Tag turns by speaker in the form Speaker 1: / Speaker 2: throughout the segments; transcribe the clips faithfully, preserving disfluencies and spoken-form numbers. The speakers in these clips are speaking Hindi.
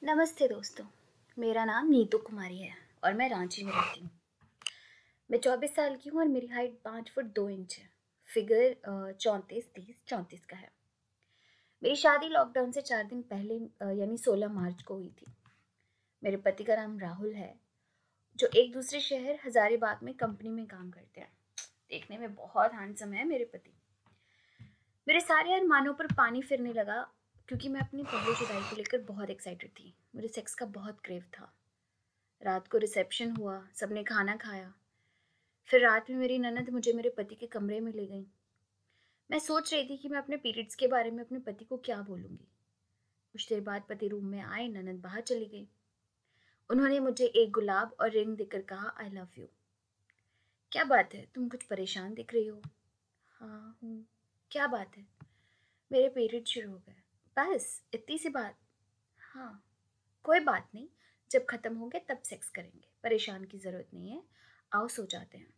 Speaker 1: नमस्ते दोस्तों। मेरा नाम नीतू कुमारी है और मैं रांची में रहती हूँ। मैं चौबीस साल की हूँ और मेरी हाइट पाँच फुट दो इंच है। फिगर चौंतीस तीस चौंतीस का है। मेरी शादी लॉकडाउन से चार दिन पहले अ, यानी सोलह मार्च को हुई थी। मेरे पति का नाम राहुल है, जो एक दूसरे शहर हजारीबाग में कंपनी में काम करते हैं। देखने में बहुत हैंडसम है मेरे पति। मेरे सारे अरमानों पर पानी फिरने लगा क्योंकि मैं अपनी पहली जुदाई को लेकर बहुत एक्साइटेड थी। मुझे सेक्स का बहुत क्रेव था। रात को रिसेप्शन हुआ, सबने खाना खाया। फिर रात में मेरी ननद मुझे मेरे पति के कमरे में ले गई। मैं सोच रही थी कि मैं अपने पीरियड्स के बारे में अपने पति को क्या बोलूंगी। कुछ देर बाद पति रूम में आए, ननद बाहर चली गई। उन्होंने मुझे एक गुलाब और रिंग देकर कहा, आई लव यू। क्या बात है, तुम कुछ परेशान दिख रही हो। हाँ हूँ। क्या बात है। मेरे पीरियड शुरू हो गए। बस इतनी सी बात। हाँ, कोई बात नहीं। जब खत्म होंगे तब सेक्स करेंगे, परेशान की जरूरत नहीं है। आओ सो जाते हैं।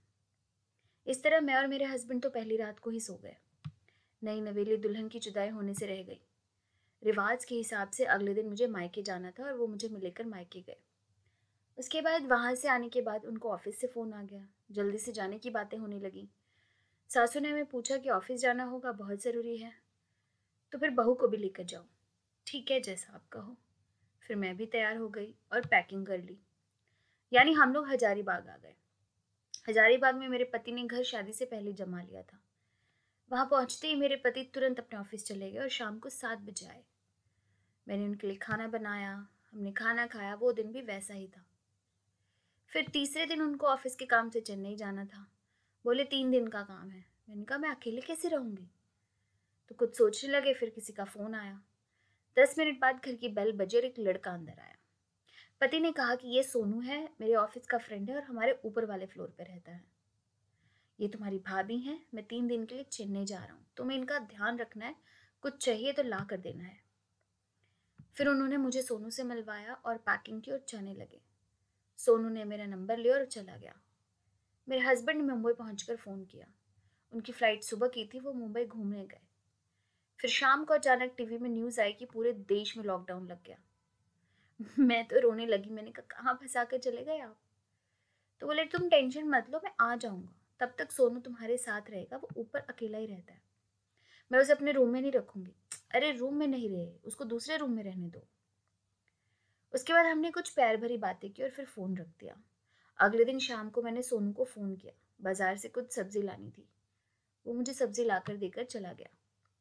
Speaker 1: इस तरह मैं और मेरे हस्बैंड तो पहली रात को ही सो गए। नई नवेली दुल्हन की जुदाई होने से रह गई। रिवाज के हिसाब से अगले दिन मुझे मायके जाना था और वो मुझे मिलकर मायके गए। उसके बाद वहां से आने के बाद उनको ऑफिस से फोन आ गया। जल्दी से जाने की बातें होने लगी। सासू ने हमें पूछा कि ऑफिस जाना होगा, बहुत ज़रूरी है, तो फिर बहू को भी लेकर जाओ। ठीक है, जैसा आप कहो। फिर मैं भी तैयार हो गई और पैकिंग कर ली। यानी हम लोग हजारीबाग आ गए। हजारीबाग में मेरे पति ने घर शादी से पहले जमा लिया था। वहां पहुंचते ही मेरे पति तुरंत अपने ऑफिस चले गए और शाम को सात बजे आए। मैंने उनके लिए खाना बनाया, हमने खाना खाया। वो दिन भी वैसा ही था। फिर तीसरे दिन उनको ऑफिस के काम से चेन्नई जाना था। बोले तीन दिन का काम है। मैंने कहा मैं अकेले कैसे रहूंगी। तो कुछ सोचने लगे, फिर किसी का फोन आया। दस मिनट बाद घर की बेल बजी और एक लड़का अंदर आया। पति ने कहा कि ये सोनू है, मेरे ऑफिस का फ्रेंड है और हमारे ऊपर वाले फ्लोर पर रहता है। ये तुम्हारी भाभी हैं, मैं तीन दिन के लिए चेन्नई जा रहा हूँ, तुम्हें इनका ध्यान रखना है, कुछ चाहिए तो ला कर देना है। फिर उन्होंने मुझे सोनू से मिलवाया और पैकिंग की और जाने लगे। सोनू ने मेरा नंबर लिया और चला गया। मेरे हस्बैंड ने मुंबई पहुंचकर फ़ोन किया। उनकी फ़्लाइट सुबह की थी, वो मुंबई घूमने गए। फिर शाम को अचानक टीवी में न्यूज़ आई कि पूरे देश में लॉकडाउन लग गया। मैं तो रोने लगी। मैंने कहा कहाँ फंसा कर चले गए आप। तो बोले तुम टेंशन मत लो, मैं आ जाऊंगा, तब तक सोनू तुम्हारे साथ रहेगा, वो ऊपर अकेला ही रहता है, मैं उसे अपने रूम में नहीं रखूंगी। अरे रूम में नहीं रहे, उसको दूसरे रूम में रहने दो। उसके बाद हमने कुछ प्यार भरी बातें की और फिर फ़ोन रख दिया। अगले दिन शाम को मैंने सोनू को फ़ोन किया। बाजार से कुछ सब्जी लानी थी। वो मुझे सब्जी लाकर देकर चला गया,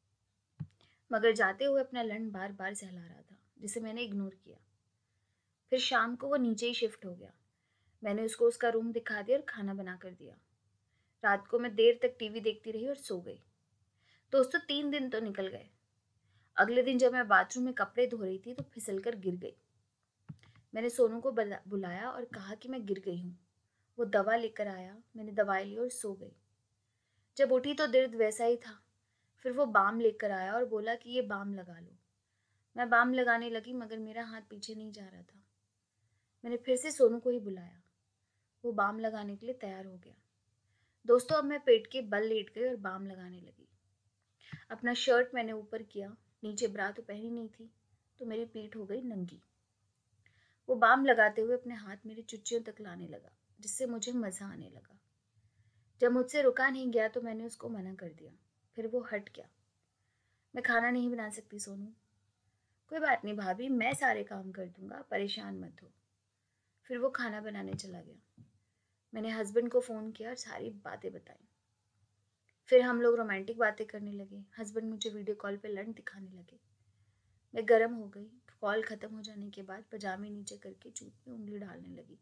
Speaker 1: मगर जाते हुए अपना लंड बार बार सहला रहा था, जिसे मैंने इग्नोर किया। फिर शाम को वो नीचे ही शिफ्ट हो गया। मैंने उसको उसका रूम दिखा दिया और खाना बना कर दिया। रात को मैं देर तक टीवी देखती रही और सो गई। दोस्तों, तीन दिन तो निकल गए। अगले दिन जब मैं बाथरूम में कपड़े धो रही थी तो फिसल कर गिर गई। मैंने सोनू को बुलाया और कहा कि मैं गिर गई हूँ। वो दवा लेकर आया, मैंने दवाई ली और सो गई। जब उठी तो दर्द वैसा ही था। फिर वो बाम लेकर आया और बोला कि ये बाम लगा लो। मैं बाम लगाने लगी, मगर मेरा हाथ पीछे नहीं जा रहा था। मैंने फिर से सोनू को ही बुलाया। वो बाम लगाने के लिए तैयार हो गया। दोस्तों, अब मैं पेट के बल लेट गई और बाम लगाने लगी। अपना शर्ट मैंने ऊपर किया, नीचे ब्रा तो पहनी नहीं थी, तो मेरी पीठ हो गई नंगी। वो बाम लगाते हुए अपने हाथ मेरी चुच्चियों तक लाने लगा, जिससे मुझे मज़ा आने लगा। जब मुझसे रुका नहीं गया तो मैंने उसको मना कर दिया। फिर वो हट गया। मैं खाना नहीं बना सकती सोनू। कोई बात नहीं भाभी, मैं सारे काम कर दूंगा, परेशान मत हो। फिर वो खाना बनाने चला गया। मैंने हस्बैंड को फ़ोन किया और सारी बातें बताई। फिर हम लोग रोमांटिक बातें करने लगे। हस्बैंड मुझे वीडियो कॉल पे लंड दिखाने लगे। मैं गर्म हो गई। कॉल ख़त्म हो जाने के बाद पजामे नीचे करके जूत में उंगली डालने लगी।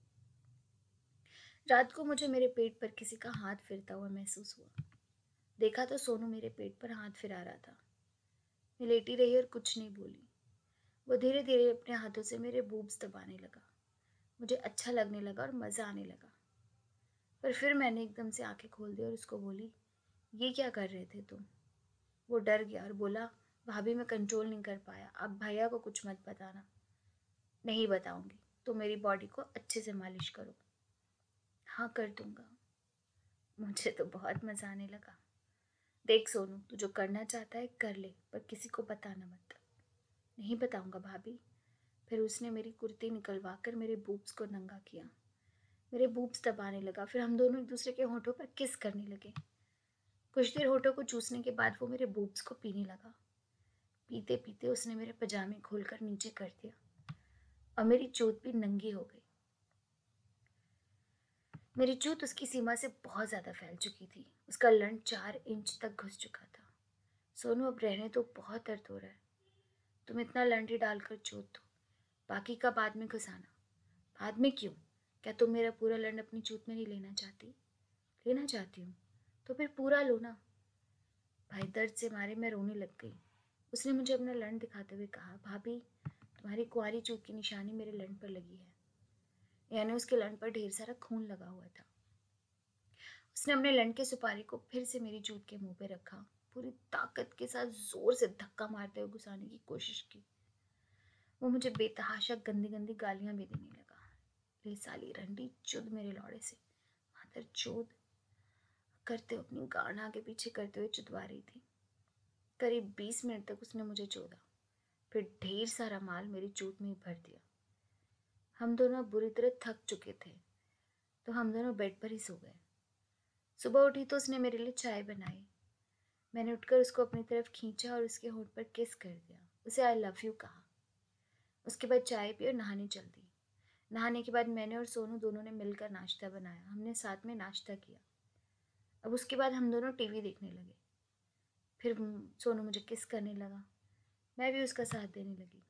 Speaker 1: रात को मुझे मेरे पेट पर किसी का हाथ फिरता हुआ महसूस हुआ। देखा तो सोनू मेरे पेट पर हाथ फिरा रहा था। मैं लेटी रही और कुछ नहीं बोली। वो धीरे धीरे अपने हाथों से मेरे बूब्स दबाने लगा। मुझे अच्छा लगने लगा और मज़ा आने लगा। पर फिर मैंने एकदम से आंखें खोल दी और उसको बोली, ये क्या कर रहे थे तुम। वो डर गया और बोला, भाभी मैं कंट्रोल नहीं कर पाया, आप भैया को कुछ मत बताना। नहीं बताऊंगी, तो मेरी बॉडी को अच्छे से मालिश करो। हाँ कर दूंगा। मुझे तो बहुत मज़ा आने लगा। देख सोनू, तू जो करना चाहता है कर ले, पर किसी को बताना मत। नहीं बताऊंगा भाभी। फिर उसने मेरी कुर्ती निकलवा कर मेरे बूब्स को नंगा किया, मेरे बूब्स दबाने लगा। फिर हम दोनों एक दूसरे के होठों पर किस करने लगे। कुछ देर होठों को चूसने के बाद वो मेरे बूब्स को पीने लगा। पीते पीते उसने मेरे पजामे खोलकर नीचे कर दिया और मेरी चोट भी नंगी हो गई। मेरी चोट उसकी सीमा से बहुत ज़्यादा फैल चुकी थी। उसका लंड चार इंच तक घुस चुका था। सोनू, अब रहने तो बहुत दर्द हो रहा है, तुम इतना लंड ही डालकर चोट दो, बाकी का बाद में घुसाना। बाद में क्यों? क्या तुम मेरा पूरा लंड अपनी चोट में नहीं लेना चाहती? लेना चाहती हूँ तो फिर पूरा लो ना। भाई, दर्द से मारे मैं रोने लग गई। उसने मुझे अपना लंड दिखाते हुए कहा, भाभी, तुम्हारी कुंवारी चोट की निशानी मेरे लंड पर लगी है। यानी उसके लंड पर ढेर सारा खून लगा हुआ था। उसने अपने लंड के सुपारी को फिर से मेरी चोट के मुंह पे रखा, पूरी ताकत के साथ जोर से धक्का मारते हुए घुसाने की कोशिश की। वो मुझे बेतहाशा गंदी गंदी गालियां भी देने लगा। रे साली रंडी चुद मेरे लौड़े से, मादर चोद करते हुए अपनी गांड आगे पीछे करते हुए चुदवा रही थी। करीब बीस मिनट तक उसने मुझे चोदा, फिर ढेर सारा माल मेरी चोट में ही भर दिया। हम दोनों बुरी तरह थक चुके थे तो हम दोनों बेड पर ही सो गए। सुबह उठी तो उसने मेरे लिए चाय बनाई। मैंने उठकर उसको अपनी तरफ खींचा और उसके होंठ पर किस कर दिया, उसे आई लव यू कहा। उसके बाद चाय पी और नहाने चल दी। नहाने के बाद मैंने और सोनू दोनों ने मिलकर नाश्ता बनाया। हमने साथ में नाश्ता किया। अब उसके बाद हम दोनों टीवी देखने लगे। फिर सोनू मुझे किस करने लगा, मैं भी उसका साथ देने लगी।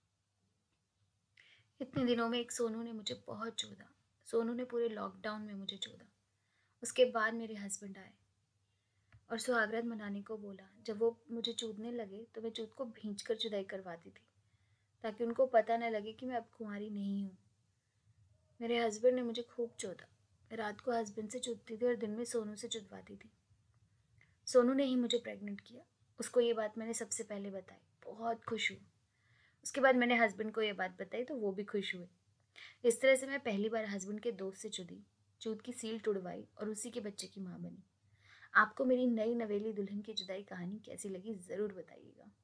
Speaker 1: इतने दिनों में एक सोनू ने मुझे बहुत चोदा। सोनू ने पूरे लॉकडाउन में मुझे चोदा। उसके बाद मेरे हस्बैंड आए और सुहागरात मनाने को बोला। जब वो मुझे चूदने लगे तो मैं चूत को भींच कर जुदाई करवाती थी ताकि उनको पता न लगे कि मैं अब कुंवारी नहीं हूँ। मेरे हस्बैंड ने मुझे खूब चोदा। मैं रात को हस्बैंड से चुदती थी और दिन में सोनू से चुदवाती थी। सोनू ने ही मुझे प्रेग्नेंट किया। उसको ये बात मैंने सबसे पहले बताई। बहुत खुश हुई। उसके बाद मैंने हस्बैंड को ये बात बताई तो वो भी खुश हुए। इस तरह से मैं पहली बार हस्बैंड के दोस्त से चुदी, चूत की सील तुड़वाई और उसी के बच्चे की माँ बनी। आपको मेरी नई नवेली दुल्हन की जुदाई कहानी कैसी लगी ज़रूर बताइएगा।